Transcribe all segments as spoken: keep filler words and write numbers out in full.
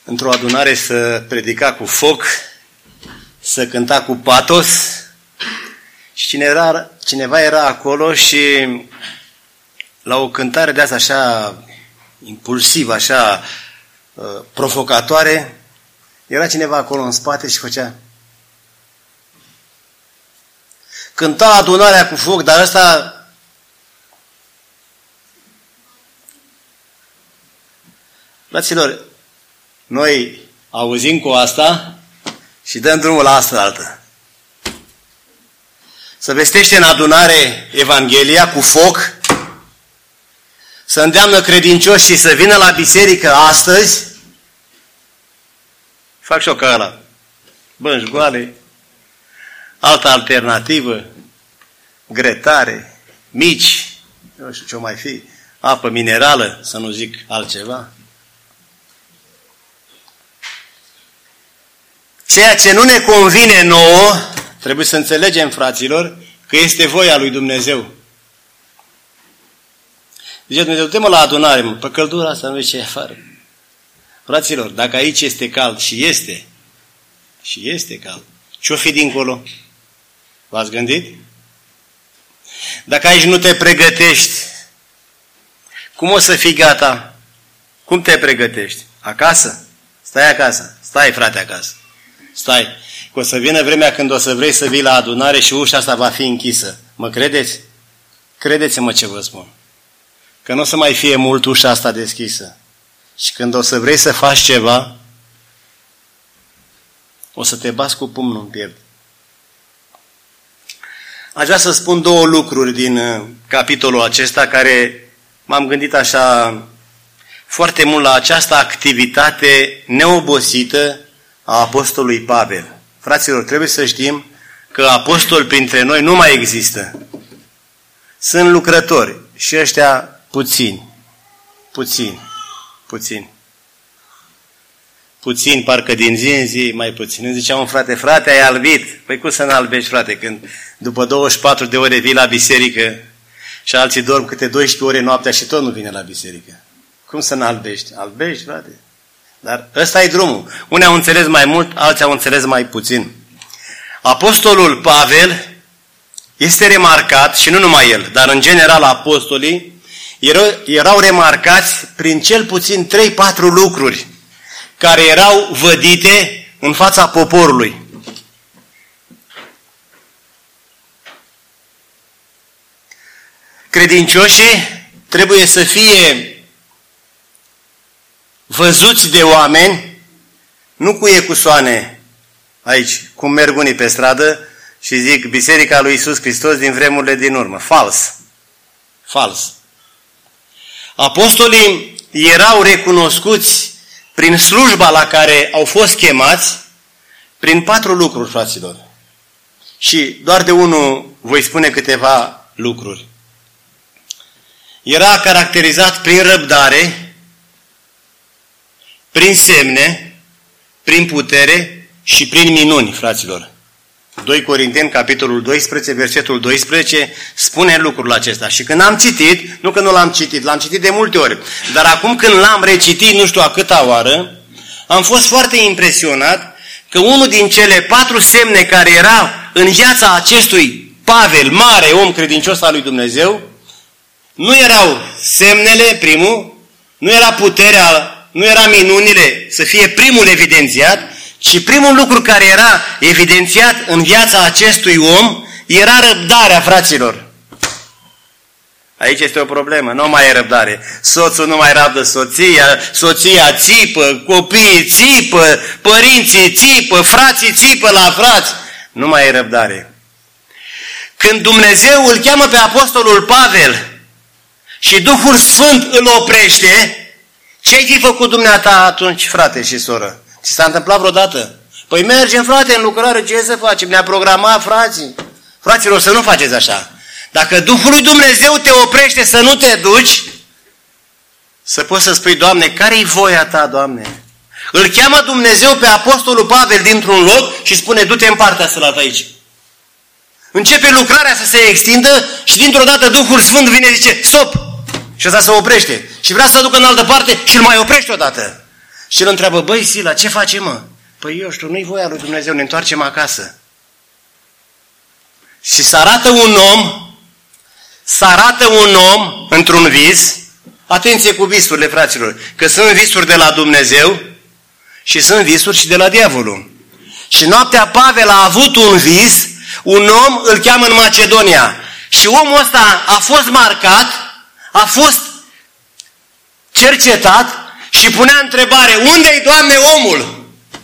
într-o adunare să predica cu foc, să cânta cu patos și cineva, cineva era acolo și la o cântare de asta așa impulsivă, așa uh, provocatoare, era cineva acolo în spate și făcea. Cânta adunarea cu foc, dar ăsta fraților, noi auzim cu asta și dăm drumul la asta altă. Să vestește în adunare Evanghelia cu foc, să îndeamnă credincioșii să vină la biserică astăzi, fac și-o ca ăla, bănci goale, altă alternativă, gretare, mici, nu știu ce mai fi, apă minerală, să nu zic altceva. Ceea ce nu ne convine nouă, trebuie să înțelegem, fraților, că este voia lui Dumnezeu. Zice Dumnezeu, du-te mă la adunare, mă, pe căldura asta nu vezi ce e afară. Fraților, dacă aici este cald și este, și este cald, ce-o fi dincolo? V-ați gândit? Dacă aici nu te pregătești, cum o să fii gata? Cum te pregătești? Acasă? Stai acasă. Stai, frate, acasă. Stai. Că o să vină vremea când o să vrei să vii la adunare și ușa asta va fi închisă. Mă credeți? Credeți-mă ce vă spun. Că nu o să mai fie mult ușa asta deschisă. Și când o să vrei să faci ceva, o să te bați cu pumnul în piept. Aș vrea să spun două lucruri din capitolul acesta care m-am gândit așa foarte mult la această activitate neobosită a apostolului Pavel. Fraților, trebuie să știm că apostoli printre noi nu mai există. Sunt lucrători și ăștia puțini, puțini, puțini. Puțin, parcă din zi în zi, mai puțin. Îmi zicea un frate, frate, ai albit. Păi cum să n-albești, frate, când după douăzeci și patru de ore vii la biserică și alții dorm câte doisprezece ore noaptea și tot nu vine la biserică. Cum să n-albești? Albești, frate. Dar ăsta e drumul. Unii au înțeles mai mult, alții au înțeles mai puțin. Apostolul Pavel este remarcat, și nu numai el, dar în general apostolii erau, erau remarcați prin cel puțin trei patru lucruri care erau vădite în fața poporului. Credincioșii trebuie să fie văzuți de oameni, nu cu ecusoane aici, cum merg unii pe stradă și zic Biserica lui Iisus Hristos din vremurile din urmă. Fals. Fals. Apostolii erau recunoscuți prin slujba la care au fost chemați, prin patru lucruri, fraților. Și doar de unul voi spune câteva lucruri. Era caracterizat prin răbdare, prin semne, prin putere și prin minuni, fraților. doi Corinteni, capitolul doisprezece, versetul doisprezece, spune lucrul acesta. Și când am citit, nu că nu l-am citit, l-am citit de multe ori, dar acum când l-am recitit, nu știu a câta oară, am fost foarte impresionat că unul din cele patru semne care erau în viața acestui Pavel, mare om credincios al lui Dumnezeu, nu erau semnele, primul, nu era puterea, nu era minunile, să fie primul evidențiat, ci primul lucru care era evidențiat în viața acestui om era răbdarea, fraților. Aici este o problemă, nu mai e răbdare. Soțul nu mai rabdă soția, soția țipă, copiii țipă, părinții țipă, frații țipă la frați. Nu mai e răbdare. Când Dumnezeu îl cheamă pe apostolul Pavel și Duhul Sfânt îl oprește, ce-ai fi făcut dumneata atunci, frate și soră? Ți s-a întâmplat vreodată? Păi mergem, frate, în lucrare, ce să facem? Ne-a programat frații. Fraților, să nu faceți așa. Dacă Duhul lui Dumnezeu te oprește să nu te duci, să poți să spui, Doamne, care-i voia Ta, Doamne? Îl cheamă Dumnezeu pe apostolul Pavel dintr-un loc și spune, du-te în partea sălată aici. Începe lucrarea să se extindă și dintr-o dată Duhul Sfânt vine și zice, stop! Și ăsta se oprește. Și vrea să ducă în altă parte și îl mai oprește odată. Și el întreabă, băi Sila, ce facem, mă? Păi eu știu, nu-i voia lui Dumnezeu, ne întoarcem acasă. Și se arată un om, se arată un om într-un vis, atenție cu visurile, fraților, că sunt visuri de la Dumnezeu și sunt visuri și de la diavolul. Și noaptea Pavel a avut un vis, un om îl cheamă în Macedonia. Și omul ăsta a fost marcat, a fost cercetat și punea întrebare, unde-i, Doamne, omul?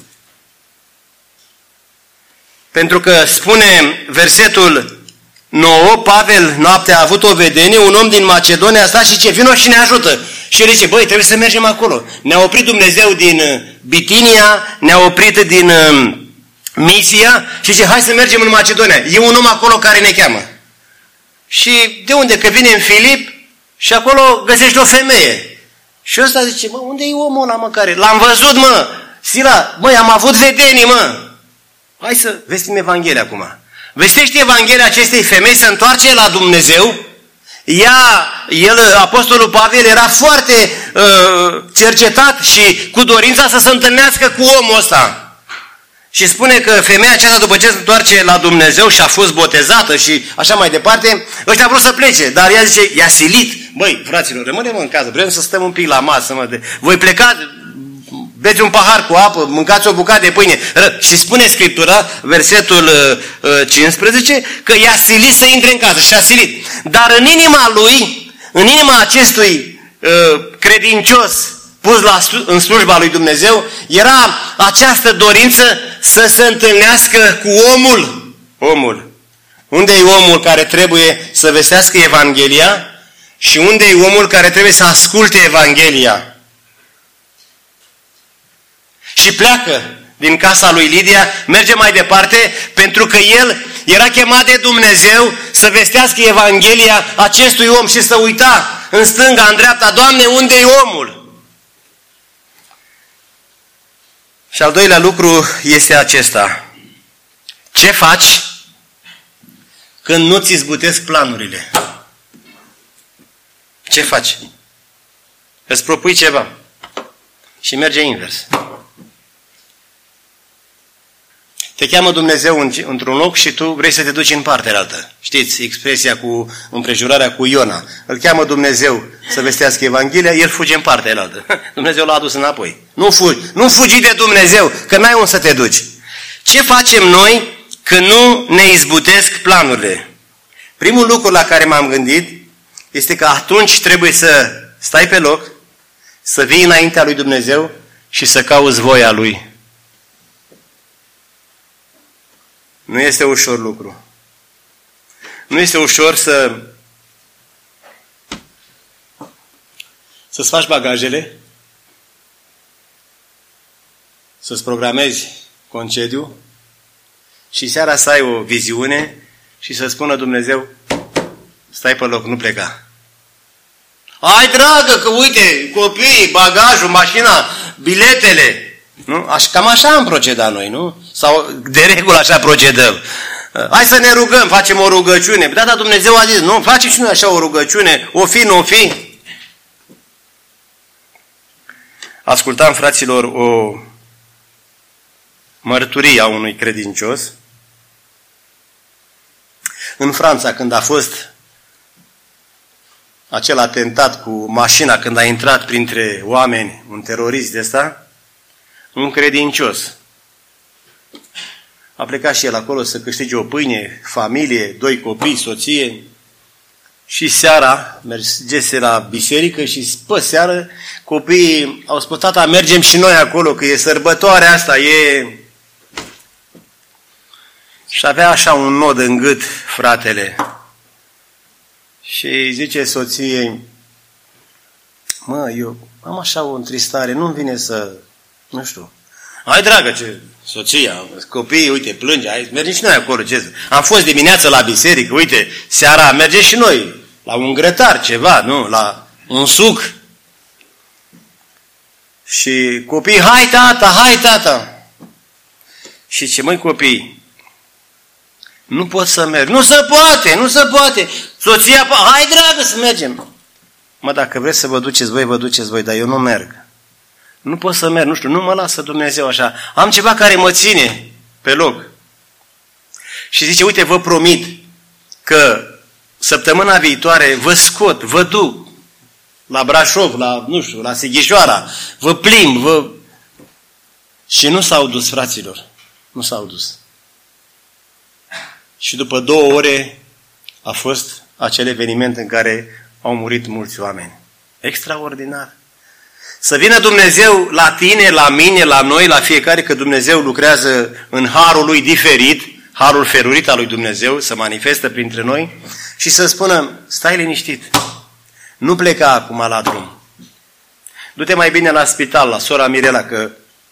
Pentru că spune versetul nouă, Pavel noaptea a avut o vedenie, un om din Macedonia a stat și ce, vino și ne ajută. Și el zice, băi, trebuie să mergem acolo. Ne-a oprit Dumnezeu din Bitinia, ne-a oprit din Misia și zice, hai să mergem în Macedonia. E un om acolo care ne cheamă. Și de unde? Că vine în Filip și acolo găsești o femeie. Și ăsta zice, mă, unde e omul ăla, mă, care? L-am văzut, mă, Sila, măi, am avut vedenii, mă. Hai să vestim Evanghelia acum. Vestește Evanghelia acestei femei, se întoarce la Dumnezeu. Ea, el, apostolul Pavel, era foarte uh, cercetat și cu dorința să se întâlnească cu omul ăsta. Și spune că femeia aceasta, după ce se întoarce la Dumnezeu și a fost botezată și așa mai departe, ăștia vreau să plece, dar ea zice, i-a silit. Băi, fraților, rămânem în casă, vrem să stăm un pic la masă, mă, de... voi pleca, beți un pahar cu apă, mâncați o bucată de pâine. Și spune Scriptura, versetul cincisprezece, că i-a silit să intre în casă și a silit. Dar în inima lui, în inima acestui uh, credincios pus la, în slujba lui Dumnezeu, era această dorință să se întâlnească cu omul. Omul. Unde e omul care trebuie să vestească Evanghelia și unde e omul care trebuie să asculte Evanghelia? Și pleacă din casa lui Lidia, merge mai departe, pentru că el era chemat de Dumnezeu să vestească Evanghelia acestui om și să uita în stânga, în dreapta, Doamne, unde e omul? Și al doilea lucru este acesta. Ce faci când nu ți zbutesc planurile? Ce faci? Îți propui ceva și merge invers. Te cheamă Dumnezeu într-un loc și tu vrei să te duci în partea altă. Știți expresia cu împrejurarea cu Iona. Îl cheamă Dumnezeu să vestească Evanghelia, el fuge în partea altă. Dumnezeu l-a adus înapoi. Nu fugi, nu fugi de Dumnezeu, că n-ai unde să te duci. Ce facem noi când nu ne izbutesc planurile? Primul lucru la care m-am gândit este că atunci trebuie să stai pe loc, să vii înaintea lui Dumnezeu și să cauți voia Lui. Nu este ușor lucru. Nu este ușor să să-ți faci bagajele, să-ți programezi concediu și seara să ai o viziune și să spună Dumnezeu, stai pe loc, nu pleca. Ai dragă, că uite, copiii, bagajul, mașina, biletele. Nu? Aș, cam așa am procedat noi, nu? Sau de regulă așa procedăm. Hai să ne rugăm, facem o rugăciune. Da, da, Dumnezeu a zis, nu, facem și noi așa o rugăciune, o fi, nu o fi. Ascultam, fraților, o mărturie a unui credincios. În Franța, când a fost acel atentat cu mașina, când a intrat printre oameni un terorist de ăsta, un credincios a plecat și el acolo să câștige o pâine, familie, doi copii, soție, și seara mergese la biserică și pe seară copiii au spus, tata, mergem și noi acolo, că e sărbătoarea asta, e... Și avea așa un nod în gât, fratele. Și zice soției, mă, eu am așa o întristare, nu-mi vine să... Nu știu. Hai, dragă, ce soția, copiii, uite, plânge, hai, mergem și noi acolo. Ce? Am fost dimineața la biserică, uite, seara mergem și noi la un grătar, ceva, nu? La un suc. Și copiii, hai, tata, hai, tata. Și ce, măi, copii, nu pot să merg. Nu se poate, nu se poate. Soția, hai, dragă, să mergem. Mă, dacă vreți să vă duceți voi, vă duceți voi, dar eu nu merg. Nu pot să merg, nu știu, nu mă lasă Dumnezeu așa. Am ceva care mă ține pe loc. Și zice, uite, vă promit că săptămâna viitoare vă scot, vă duc la Brașov, la, nu știu, la Sighișoara, vă plimb, vă... Și nu s-au dus, fraților. Nu s-au dus. Și după două ore a fost acel eveniment în care au murit mulți oameni. Extraordinar. Să vină Dumnezeu la tine, la mine, la noi, la fiecare, că Dumnezeu lucrează în harul lui diferit, harul ferurit al lui Dumnezeu, să manifestă printre noi și să spună, stai liniștit, nu pleca acum la drum. Du-te mai bine la spital, la sora Mirela, că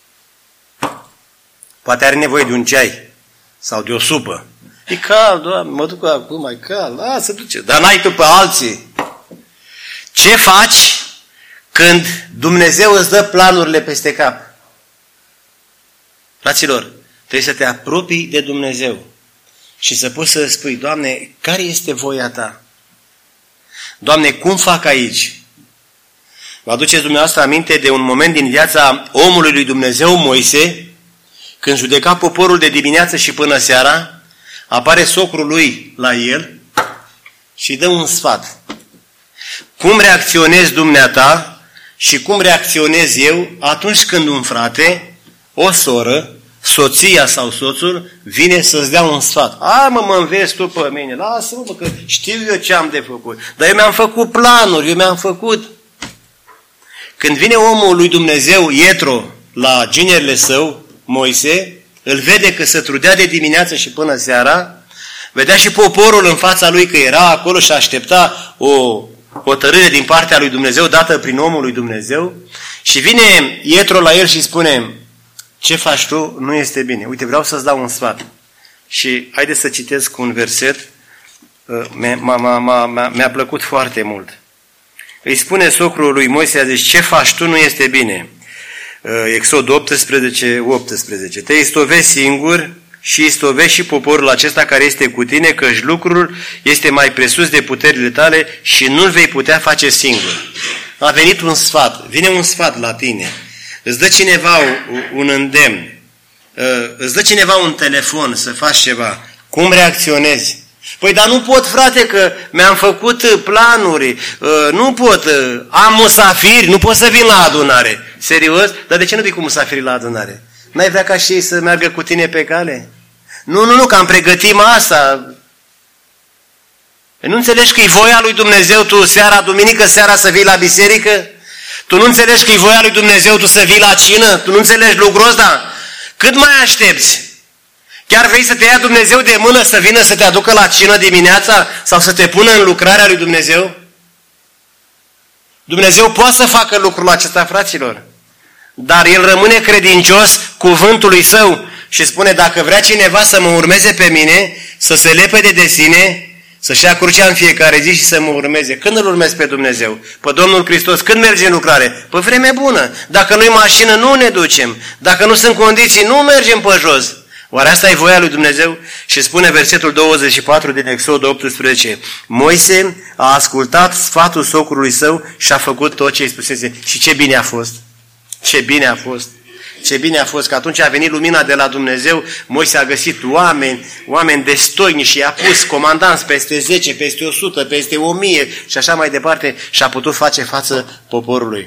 poate are nevoie de un ceai sau de o supă. E cald, Doamne, mă duc acum, mai cald, lasă, duce. Dar n-ai tu pe alții. Ce faci când Dumnezeu îți dă planurile peste cap? Fraților, trebuie să te apropii de Dumnezeu și să poți să spui, Doamne, care este voia Ta? Doamne, cum fac aici? Vă aduceți dumneavoastră aminte de un moment din viața omului lui Dumnezeu, Moise, când judeca poporul de dimineață și până seara, apare socrul lui la el și îi dă un sfat. Cum reacționezi dumneata și cum reacționez eu atunci când un frate, o soră, soția sau soțul, vine să-ți dea un sfat. A, mă, mă înveți tu pe mine, lasă-mă, mă, că știu eu ce am de făcut. Dar eu mi-am făcut planuri, eu mi-am făcut. Când vine omul lui Dumnezeu, Ietro, la ginerile său, Moise, îl vede că se trudea de dimineață și până seara, vedea și poporul în fața lui că era acolo și aștepta o hotărâre din partea lui Dumnezeu, dată prin omul lui Dumnezeu, și vine Ietro la el și spune, ce faci tu? Nu este bine. Uite, vreau să-ți dau un sfat. Și haideți să citesc un verset, mi-a plăcut foarte mult. Îi spune socrul lui Moise, a zis, ce faci tu? Nu este bine. Exod optsprezece, optsprezece. Te istovezi singur și istovești și poporul acesta care este cu tine, căci lucrul este mai presus de puterile tale și nu-l vei putea face singur. A venit un sfat, vine un sfat la tine, îți dă cineva un îndemn, îți dă cineva un telefon să faci ceva. Cum reacționezi? Păi, dar nu pot, frate, că mi-am făcut planuri, nu pot, am musafiri, nu pot să vin la adunare. Serios? Dar de ce nu vii cu musafiri la adunare? N-ai vrea ca și ei să meargă cu tine pe cale? Nu, nu, nu, că am pregătit asta. Nu înțelegi că e voia lui Dumnezeu tu seara, duminică seara să vii la biserică? Tu nu înțelegi că e voia lui Dumnezeu tu să vii la cină? Tu nu înțelegi lucrul ăsta? Cât mai aștepți? Chiar vrei să te ia Dumnezeu de mână să vină să te aducă la cină dimineața sau să te pună în lucrarea lui Dumnezeu? Dumnezeu poate să facă lucrul acesta, fraților, dar El rămâne credincios cuvântului Său și spune, dacă vrea cineva să mă urmeze pe mine, să se lepede de sine, să-și ia crucea în fiecare zi și să mă urmeze. Când îl urmezi pe Dumnezeu? Pe Domnul Hristos. Când merge în lucrare? Pe vreme bună. Dacă nu-i mașină, nu ne ducem. Dacă nu sunt condiții, nu mergem pe jos. Oare asta e voia lui Dumnezeu? Și spune versetul douăzeci și patru din Exod optsprezece. Moise a ascultat sfatul socrului său și a făcut tot ce îi spusese. Și ce bine a fost! Ce bine a fost! Ce bine a fost că atunci a venit lumina de la Dumnezeu, Moise a găsit oameni, oameni destoinici și i-a pus comandanți peste zece, peste o sută, peste o mie și așa mai departe și a putut face față poporului.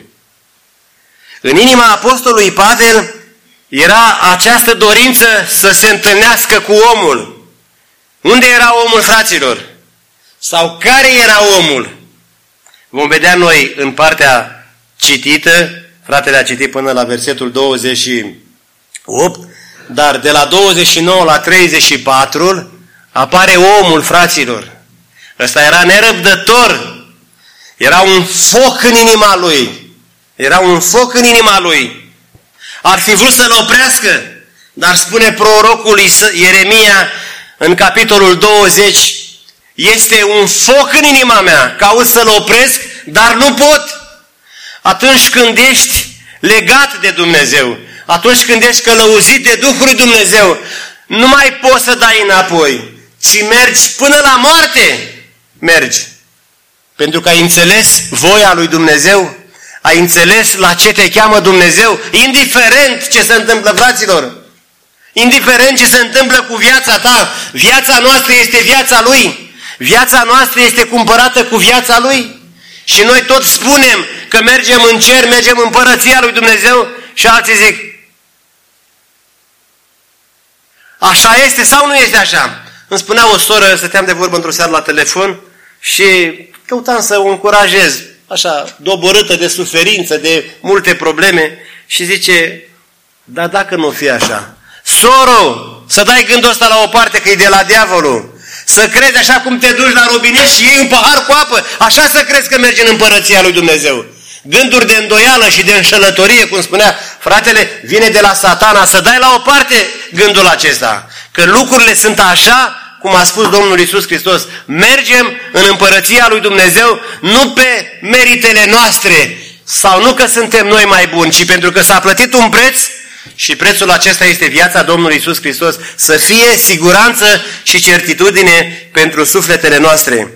În inima apostolului Pavel era această dorință să se întâlnească cu omul. Unde era omul, fraților? Sau care era omul? Vom vedea noi în partea citită, fratele a citit până la versetul douăzeci și opt, dar de la douăzeci și nouă la treizeci și patru apare omul, fraților. Ăsta era nerăbdător. Era un foc în inima lui. Era un foc în inima lui. Ar fi vrut să-l oprească, dar spune prorocul Ieremia în capitolul douăzeci, este un foc în inima mea, caut să-l opresc, dar nu pot. Atunci când ești legat de Dumnezeu, atunci când ești călăuzit de Duhul lui Dumnezeu, nu mai poți să dai înapoi, ci mergi până la moarte. Mergi. Pentru că ai înțeles voia lui Dumnezeu, Ai înțeles la ce te cheamă Dumnezeu? Indiferent ce se întâmplă, fraților. Indiferent ce se întâmplă cu viața ta, viața noastră este viața Lui. Viața noastră este cumpărată cu viața Lui. Și noi tot spunem că mergem în cer, mergem în împărăția lui Dumnezeu și alții zic, așa este sau nu este așa? Îmi spunea o soră, stăteam de vorbă într-o seară la telefon și căutam să o încurajez, așa, doborâtă de suferință, de multe probleme și zice, dar dacă nu fi așa, soro, să dai gândul ăsta la o parte că e de la diavolul. Să crezi așa cum te duci la robinet și iei un pahar cu apă, așa să crezi că mergi în împărăția lui Dumnezeu. Gânduri de îndoială și de înșelătorie, cum spunea fratele, vine de la Satana, să dai la o parte gândul acesta. Că lucrurile sunt așa, cum a spus Domnul Iisus Hristos, mergem în împărăția lui Dumnezeu nu pe meritele noastre, sau nu că suntem noi mai buni, ci pentru că s-a plătit un preț. Și prețul acesta este viața Domnului Iisus Hristos, să fie siguranță și certitudine pentru sufletele noastre.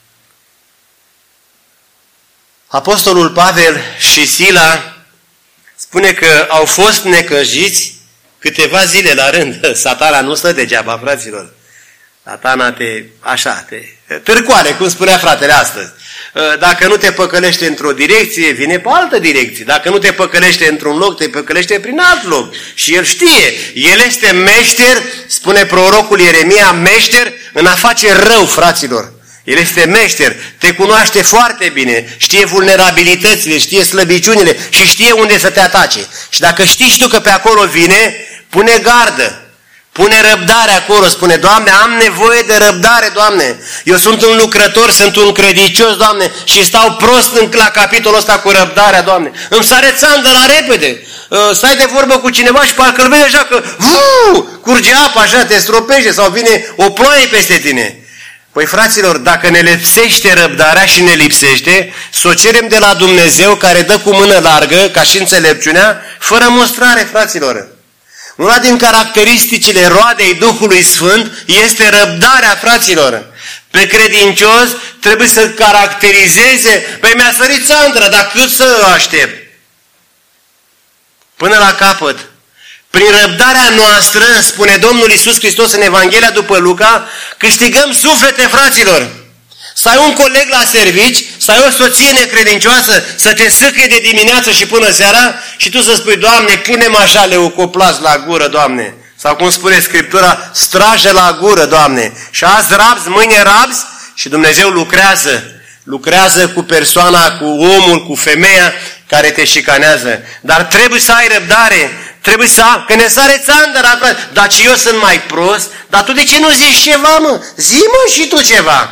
Apostolul Pavel și Sila spune că au fost necăjiți câteva zile la rând. Satana nu stă degeaba, fraților. Satana te, așa, te târcoare, cum spunea fratele astăzi. Dacă nu te păcălește într-o direcție, vine pe altă direcție. Dacă nu te păcălește într-un loc, te păcălește prin alt loc. Și el știe. El este meșter, spune prorocul Ieremia, meșter în a face rău, fraților. El este meșter, te cunoaște foarte bine, știe vulnerabilitățile, știe slăbiciunile și știe unde să te atace. Și dacă știi și tu că pe acolo vine, pune gardă. Pune răbdare acolo, spune, Doamne, am nevoie de răbdare, Doamne. Eu sunt un lucrător, sunt un credincios, Doamne, și stau prost la capitolul ăsta cu răbdarea, Doamne. Îmi sare țandă la repede. Stai de vorbă cu cineva și parcă îl vezi așa că vuu, curge apa așa, te stropește sau vine o ploaie peste tine. Păi, fraților, dacă ne lipsește răbdarea și ne lipsește, să o cerem de la Dumnezeu care dă cu mână largă, ca și înțelepciunea, fără mustrare, fraților. Una din caracteristicile roadei Duhului Sfânt este răbdarea, fraților. Pe credincios trebuie să caracterizeze, păi mi-a sărit țandră, dar cât să aștept? Până la capăt. Prin răbdarea noastră, spune Domnul Iisus Hristos în Evanghelia după Luca, câștigăm suflete, fraților. Să ai un coleg la servici, să ai o soție necredincioasă, să te sâcâie de dimineață și până seara și tu să spui, Doamne, pune-mă așa leucoplas la gură, Doamne. Sau cum spune Scriptura, strajă la gură, Doamne. Și azi rabzi, mâine rabzi și Dumnezeu lucrează. Lucrează cu persoana, cu omul, cu femeia care te șicanează. Dar trebuie să ai răbdare. Trebuie să, că ne sare țandăra, frate. Dar ce eu sunt mai prost? Dar tu de ce nu zici ceva, mă? Zi-mă și tu ceva.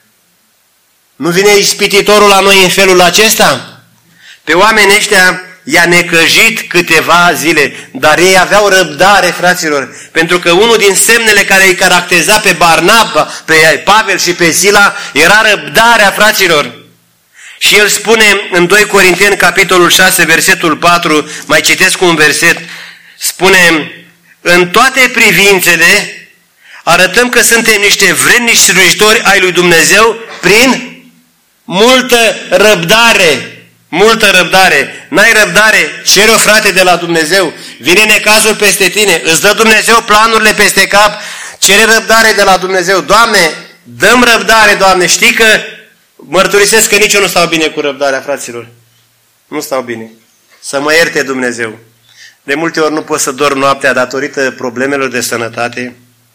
Nu vine ispititorul la noi în felul acesta? Pe oamenii ăștia i-a necăjit câteva zile, dar ei aveau răbdare, fraților, pentru că unul din semnele care îi caracteriza pe Barnaba, pe Pavel și pe Sila, era răbdarea, fraților. Și el spune în doi Corinteni, capitolul șase, versetul patru, mai citesc un verset, spune, în toate privințele arătăm că suntem niște vrednici slujitori ai lui Dumnezeu prin multă răbdare. Multă răbdare. N-ai răbdare? Cere-o, frate, de la Dumnezeu. Vine necazul peste tine. Îți dă Dumnezeu planurile peste cap. Cere răbdare de la Dumnezeu. Doamne, dăm răbdare, Doamne. Știi că mărturisesc că nici eu nu stau bine cu răbdarea, fraților. Nu stau bine. Să mă ierte Dumnezeu. De multe ori nu pot să dorm noaptea datorită problemelor de sănătate.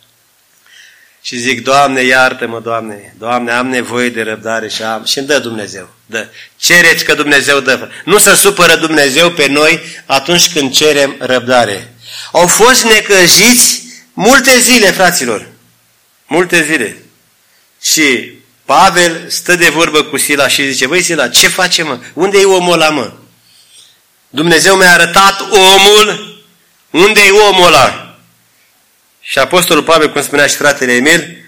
Și zic, Doamne, iartă-mă, Doamne, Doamne, am nevoie de răbdare și am... Și îmi dă Dumnezeu, dă. Cereți că Dumnezeu dă. Nu se supără Dumnezeu pe noi atunci când cerem răbdare. Au fost necăjiți multe zile, fraților. Multe zile. Și Pavel stă de vorbă cu Sila și zice, băi, Sila, ce facem, mă? Unde e omul ăla, mă? Dumnezeu mi-a arătat omul. Unde e omul ăla? Și Apostolul Pavel, cum spunea și fratele Emil,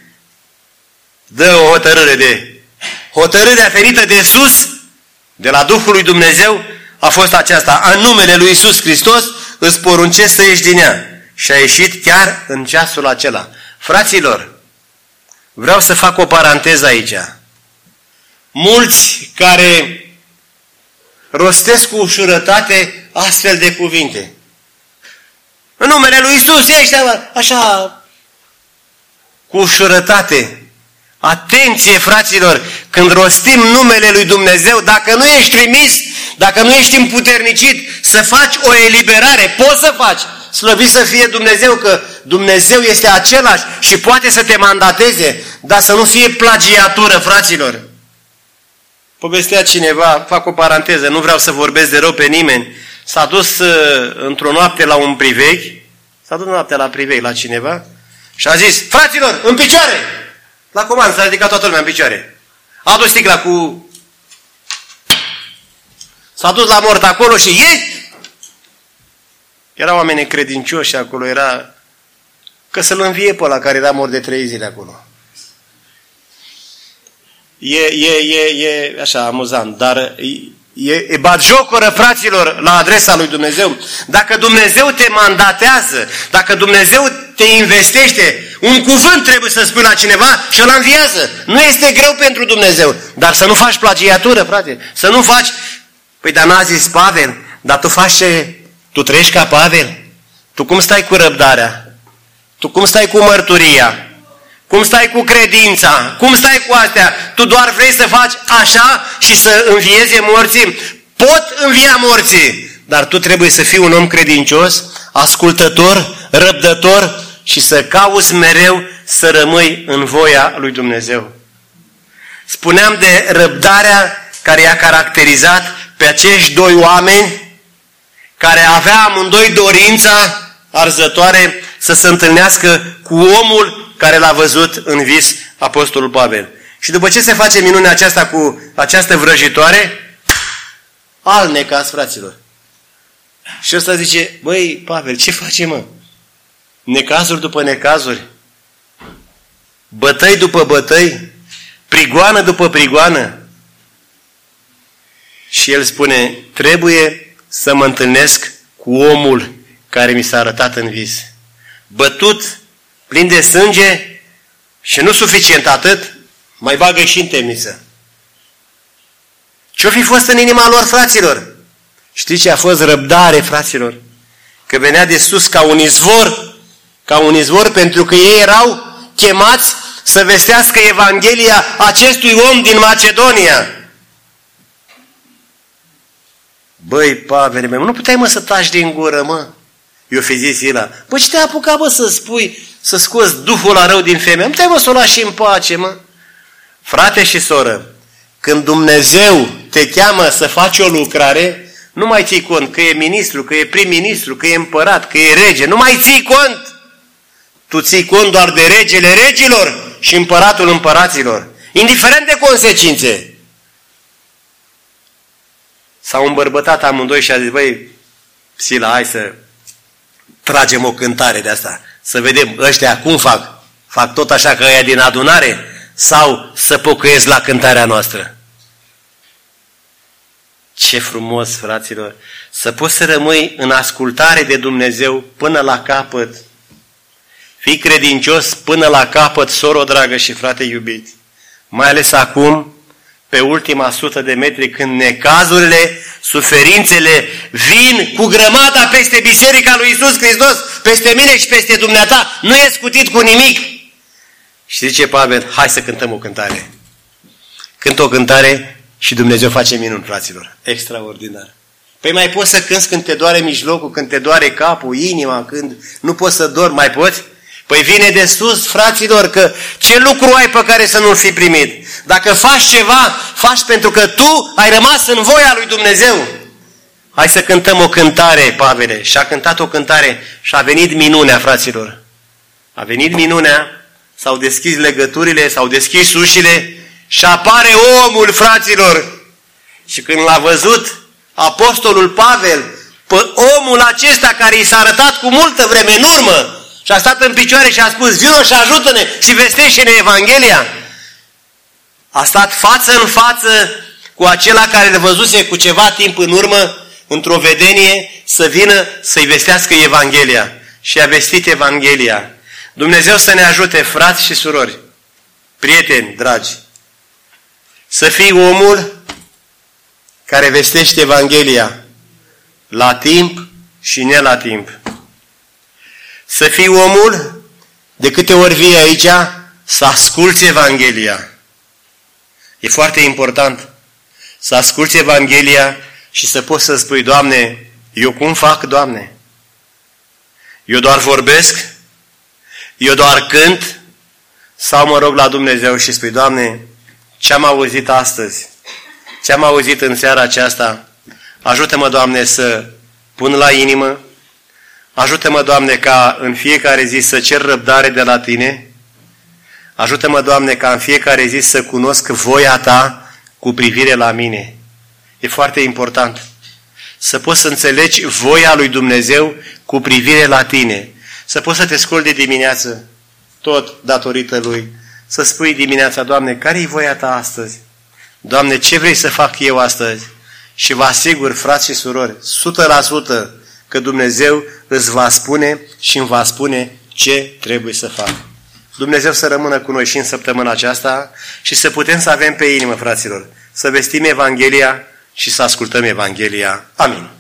dă o hotărâre de... Hotărârea ferită de sus, de la Duhul lui Dumnezeu, a fost aceasta. În numele lui Iisus Hristos îți poruncesc să ieși din ea. Și a ieșit chiar în ceasul acela. Fraților, vreau să fac o paranteză aici. Mulți care rostesc cu ușurătate astfel de cuvinte. În numele lui Iisus, ești așa, cu ușurătate. Atenție, fraților, când rostim numele lui Dumnezeu, dacă nu ești trimis, dacă nu ești împuternicit să faci o eliberare, poți să faci. Slăvit să fie Dumnezeu, că Dumnezeu este același și poate să te mandateze, dar să nu fie plagiatură, fraților. Povestea cineva, fac o paranteză, nu vreau să vorbesc de rău pe nimeni, s-a dus uh, într-o noapte la un priveg, s-a dus noaptea la priveg la cineva și a zis, fraților, în picioare! La comandă s-a ridicat toată lumea în picioare. A adus sticla cu... S-a dus la mort acolo și ei... Erau oameni credincioși acolo, era... Că să-l învie pe ăla care era mort de trei zile acolo. E, e, e, e așa amuzant, dar... E, e batjocură, fraților, la adresa lui Dumnezeu. Dacă Dumnezeu te mandatează, dacă Dumnezeu te investește, un cuvânt trebuie să spui la cineva și îl înviază. Nu este greu pentru Dumnezeu, dar să nu faci plagiatură, frate. Să nu faci... Păi, dar n-a zis Pavel, dar tu faci ce... Tu trăiești ca Pavel? Tu cum stai cu răbdarea? Tu cum stai cu mărturia? Cum stai cu credința? Cum stai cu astea? Tu doar vrei să faci așa și să învieze morții? Pot învia morții, dar tu trebuie să fii un om credincios, ascultător, răbdător și să cauți mereu să rămâi în voia lui Dumnezeu. Spuneam de răbdarea care i-a caracterizat pe acești doi oameni care avea amândoi dorința arzătoare să se întâlnească cu omul care l-a văzut în vis apostolul Pavel. Și după ce se face minunea aceasta cu această vrăjitoare, alnecați, fraților. Și ăsta zice, băi, Pavel, ce face, mă? Necazuri după necazuri, bătăi după bătăi, prigoană după prigoană. Și el spune, trebuie să mă întâlnesc cu omul care mi s-a arătat în vis. Bătut, plin de sânge și nu suficient atât, mai bagă și în temniță. Ce-o fi fost în inima lor, fraților? Știți ce a fost? Răbdare, fraților. Că venea de sus ca un izvor, ca un izvor, pentru că ei erau chemați să vestească Evanghelia acestui om din Macedonia. Băi, Pavel, nu puteai, mă, să taci din gură, mă. Eu fi zis Ila, bă, ce te-a apucat, bă, să spui, să scoți duhul la rău din femeie? Nu puteai, mă, să o lași în pace, mă. Frate și soră, când Dumnezeu te cheamă să faci o lucrare, nu mai ții cont că e ministru, că e prim-ministru, că e împărat, că e rege. Nu mai ții cont. Tu ții cont doar de regele regilor și împăratul împăraților. Indiferent de consecințe. S-au îmbărbătat amândoi și a zis, băi, Sila, hai să tragem o cântare de asta. Să vedem ăștia cum fac. Fac tot așa ca ăia din adunare sau să pocăiesc la cântarea noastră? Ce frumos, fraților, să poți să rămâi în ascultare de Dumnezeu până la capăt. Fii credincios până la capăt, soro dragă și frate iubit. Mai ales acum, pe ultima sută de metri, când necazurile, suferințele vin cu grămada peste Biserica lui Iisus Hristos, peste mine și peste dumneata, nu e scutit cu nimic. Și zice Pavel, hai să cântăm o cântare. Cântă o cântare și Dumnezeu face minuni, fraților. Extraordinar. Păi mai poți să cânți când te doare mijlocul, când te doare capul, inima, când nu poți să dormi, mai poți? Păi vine de sus, fraților, că ce lucru ai pe care să nu-l fi primit? Dacă faci ceva, faci pentru că tu ai rămas în voia lui Dumnezeu. Hai să cântăm o cântare, Pavele. Și a cântat o cântare și a venit minunea, fraților. A venit minunea, s-au deschis legăturile, s-au deschis ușile și apare omul, fraților. Și când l-a văzut apostolul Pavel, pe omul acesta care i s-a arătat cu multă vreme în urmă, și a stat în picioare și a spus, vino și ajută-ne și vestește-ne Evanghelia. A stat față în față cu acela care îl văzuse cu ceva timp în urmă, într-o vedenie, să vină să-i vestească Evanghelia. Și a vestit Evanghelia. Dumnezeu să ne ajute, frați și surori, prieteni dragi, să fii omul care vestește Evanghelia la timp și ne la timp. Să fii omul, de câte ori vii aici, să asculți Evanghelia. E foarte important să asculți Evanghelia și să poți să spui, Doamne, eu cum fac, Doamne? Eu doar vorbesc? Eu doar cânt? Sau mă rog la Dumnezeu și spui, Doamne, ce-am auzit astăzi? Ce-am auzit în seara aceasta? Ajută-mă, Doamne, să pun la inimă. Ajută-mă, Doamne, ca în fiecare zi să cer răbdare de la Tine. Ajută-mă, Doamne, ca în fiecare zi să cunosc voia Ta cu privire la mine. E foarte important să poți să înțelegi voia lui Dumnezeu cu privire la tine. Să poți să te scoli de dimineață, tot datorită Lui. Să spui dimineața, Doamne, care e voia Ta astăzi? Doamne, ce vrei să fac eu astăzi? Și vă asigur, frați și surori, o sută la sută că Dumnezeu îți va spune și îmi va spune ce trebuie să fac. Dumnezeu să rămână cu noi și în săptămâna aceasta și să putem să avem pe inimă, fraților, să vestim Evanghelia și să ascultăm Evanghelia. Amin.